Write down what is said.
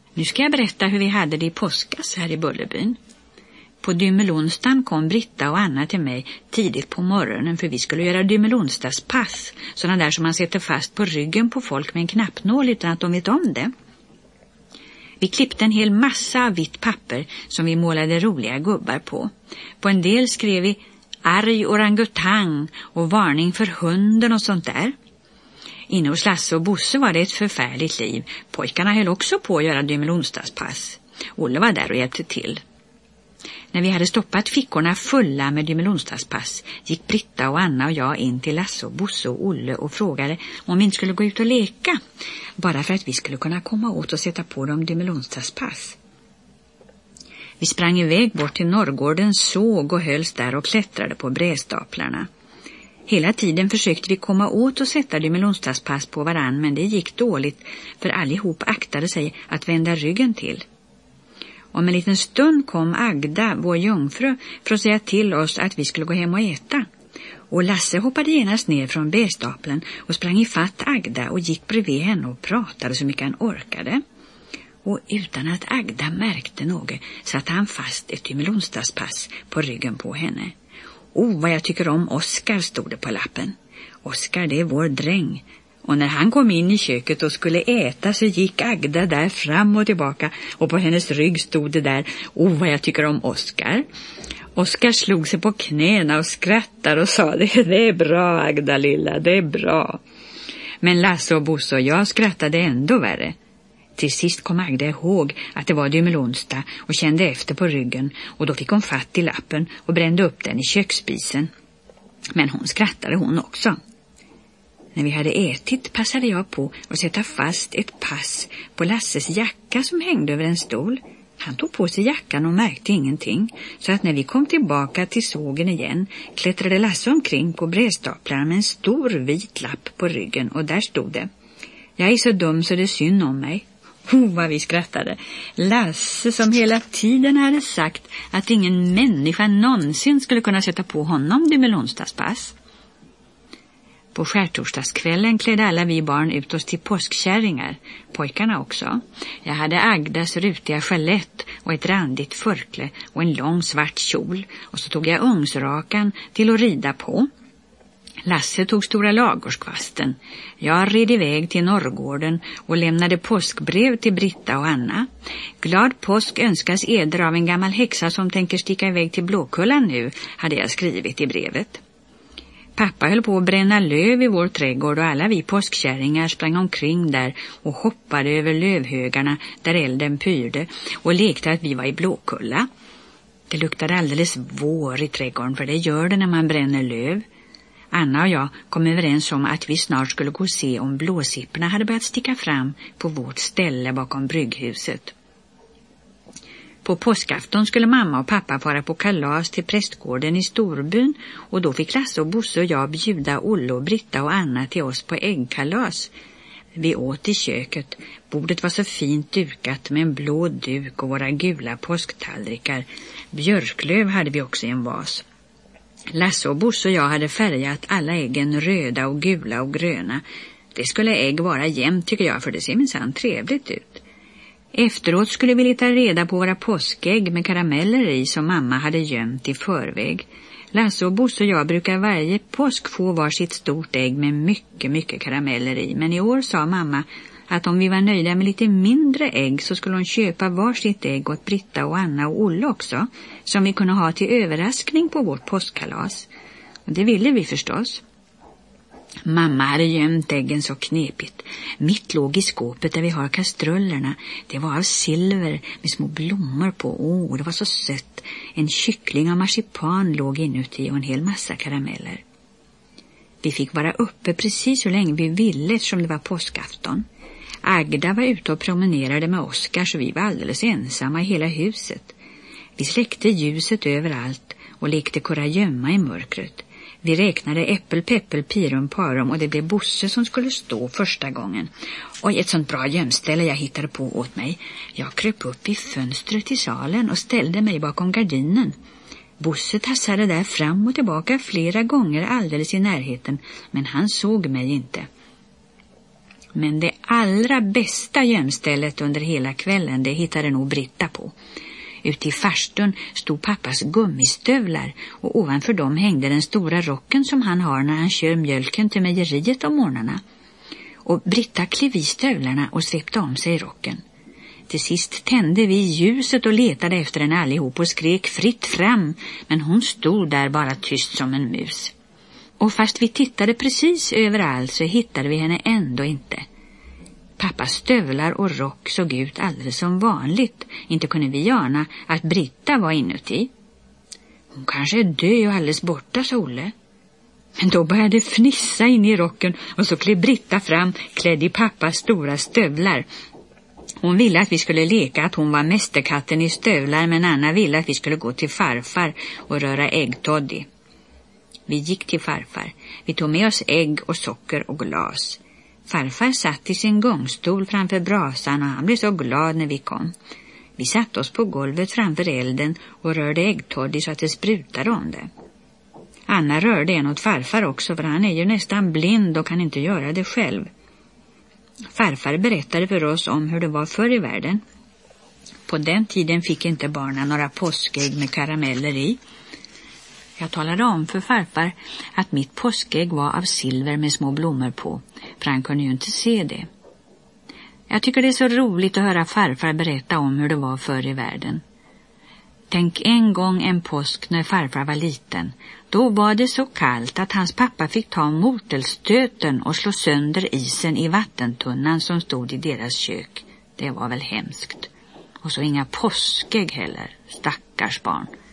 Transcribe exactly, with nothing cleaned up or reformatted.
Nu ska jag berätta hur vi hade det i påskas här i Bullerbyn. På Dymelonsdagen kom Britta och Anna till mig tidigt på morgonen för vi skulle göra Dymelonsdagspass. Sådana där som man sätter fast på ryggen på folk med en knappnål utan att de vet om det. Vi klippte en hel massa av vitt papper som vi målade roliga gubbar på. På en del skrev vi arg orangutang och varning för hunden och sånt där. Inne hos Lasse och Bosse var det ett förfärligt liv. Pojkarna höll också på att göra Dymelonsdagspass. Olle var där och hjälpte till. När vi hade stoppat fickorna fulla med Dymelonsdagspass gick Britta och Anna och jag in till Lasse och Bosse och Olle och frågade om vi inte skulle gå ut och leka. Bara för att vi skulle kunna komma åt och sätta på dem Dymelonsdagspass. Vi sprang iväg bort till Norrgårdens såg och hölls där och klättrade på brädstaplarna. Hela tiden försökte vi komma åt och sätta Dymelonsdagspass på varann, men det gick dåligt för allihop aktade sig att vända ryggen till. Om en liten stund kom Agda, vår jungfru, för att säga till oss att vi skulle gå hem och äta. Och Lasse hoppade genast ner från brädstapeln och sprang i fatt Agda och gick bredvid henne och pratade så mycket han orkade. Och utan att Agda märkte något satte han fast ett Dymelonsdagspass på ryggen på henne. Oh, vad jag tycker om Oskar, stod det på lappen. Oskar, det är vår dräng. Och när han kom in i köket och skulle äta så gick Agda där fram och tillbaka och på hennes rygg stod det där, oh vad jag tycker om Oskar. Oskar slog sig på knäna och skrattade och sa, det, det är bra Agda lilla, det är bra. Men Lasse och Bosse och jag skrattade ändå värre. Till sist kom Agda ihåg att det var Dymelonsdag och kände efter på ryggen och då fick hon fatt i lappen och brände upp den i köksspisen. Men hon skrattade hon också. När vi hade ätit passade jag på att sätta fast ett pass på Lasses jacka som hängde över en stol. Han tog på sig jackan och märkte ingenting, så att när vi kom tillbaka till sågen igen klättrade Lasse omkring på brädstaplarna med en stor vit lapp på ryggen och där stod det: jag är så dum så det är synd om mig. Oh, vad vi skrattade. Lasse som hela tiden hade sagt att ingen människa någonsin skulle kunna sätta på honom Dymelonsdagspass. På skärtorsdagskvällen klädde alla vi barn ut oss till påskkärringar, pojkarna också. Jag hade Agdas rutiga chalett och ett randigt förkle och en lång svart kjol och så tog jag ungsrakan till att rida på. Lasse tog stora lagårskvasten. Jag red iväg till Norrgården och lämnade påskbrev till Britta och Anna. Glad påsk önskas eder av en gammal häxa som tänker sticka iväg till Blåkullan nu, hade jag skrivit i brevet. Pappa höll på att bränna löv i vår trädgård och alla vi påskkärringar sprang omkring där och hoppade över lövhögarna där elden pyrde och lekte att vi var i Blåkulla. Det luktade alldeles vår i trädgården, för det gör det när man bränner löv. Anna och jag kom överens om att vi snart skulle gå och se om blåsipporna hade börjat sticka fram på vårt ställe bakom brygghuset. På påskafton skulle mamma och pappa fara på kalas till prästgården i Storbyn och då fick Lasse och Bosse och jag bjuda Olle och Britta och Anna till oss på äggkalas. Vi åt i köket. Bordet var så fint dukat med en blå duk och våra gula påsktallrikar. Björklöv hade vi också i en vas. Lasse och Bosse och jag hade färgat alla äggen röda och gula och gröna. Det skulle ägg vara jämnt tycker jag, för det ser minsann trevligt ut. Efteråt skulle vi leta reda på våra påskägg med karameller i som mamma hade gömt i förväg. Lasse och Bosse och jag brukar varje påsk få varsitt stort ägg med mycket, mycket karameller i. Men i år sa mamma att om vi var nöjda med lite mindre ägg så skulle hon köpa varsitt ägg åt Britta och Anna och Olle också, som vi kunde ha till överraskning på vårt påskkalas. Och det ville vi förstås. Mamma hade gömt äggen så knepigt. Mitt låg i skåpet där vi har kastrullerna. Det var av silver med små blommor på. Åh, oh, det var så sött. En kyckling av marsipan låg inuti och en hel massa karameller. Vi fick vara uppe precis så länge vi ville eftersom det var påskafton. Agda var ute och promenerade med Oskar så vi var alldeles ensamma i hela huset. Vi släckte ljuset överallt och lekte kurragömma i mörkret. Vi räknade äppel, peppel, pirum, parum och det blev Bosse som skulle stå första gången. Oj, ett sånt bra gömställe jag hittade på åt mig. Jag kröp upp i fönstret till salen och ställde mig bakom gardinen. Bosse tassade där fram och tillbaka flera gånger alldeles i närheten, men han såg mig inte. Men det allra bästa gömstället under hela kvällen, det hittade nog Britta på. Ute i farstun stod pappas gummistövlar och ovanför dem hängde den stora rocken som han har när han kör mjölken till mejeriet om morgnarna. Och Britta klev i stövlarna och svepte om sig i rocken. Till sist tände vi ljuset och letade efter henne allihop och skrek fritt fram, men hon stod där bara tyst som en mus. Och fast vi tittade precis överallt så hittade vi henne ändå inte. Pappas stövlar och rock såg ut alldeles som vanligt. Inte kunde vi ana att Britta var inuti. Hon kanske är död och alldeles borta, sa Olle. Men då började det fnissa in i rocken och så klev Britta fram klädd i pappas stora stövlar. Hon ville att vi skulle leka att hon var mästerkatten i stövlar, men Anna ville att vi skulle gå till farfar och röra äggtoddy. Vi gick till farfar. Vi tog med oss ägg och socker och glas. Farfar satt i sin gångstol framför brasan och han blev så glad när vi kom. Vi satte oss på golvet framför elden och rörde äggtoddy så att det sprutade om det. Anna rörde en åt farfar också, för han är ju nästan blind och kan inte göra det själv. Farfar berättade för oss om hur det var förr i världen. På den tiden fick inte barnen några påskägg med karameller i. Jag talade om för farfar att mitt påskägg var av silver med små blommor på, för han kunde ju inte se det. Jag tycker det är så roligt att höra farfar berätta om hur det var förr i världen. Tänk en gång en påsk när farfar var liten. Då var det så kallt att hans pappa fick ta motelstöten och slå sönder isen i vattentunnan som stod i deras kök. Det var väl hemskt. Och så inga påskägg heller, stackars barn.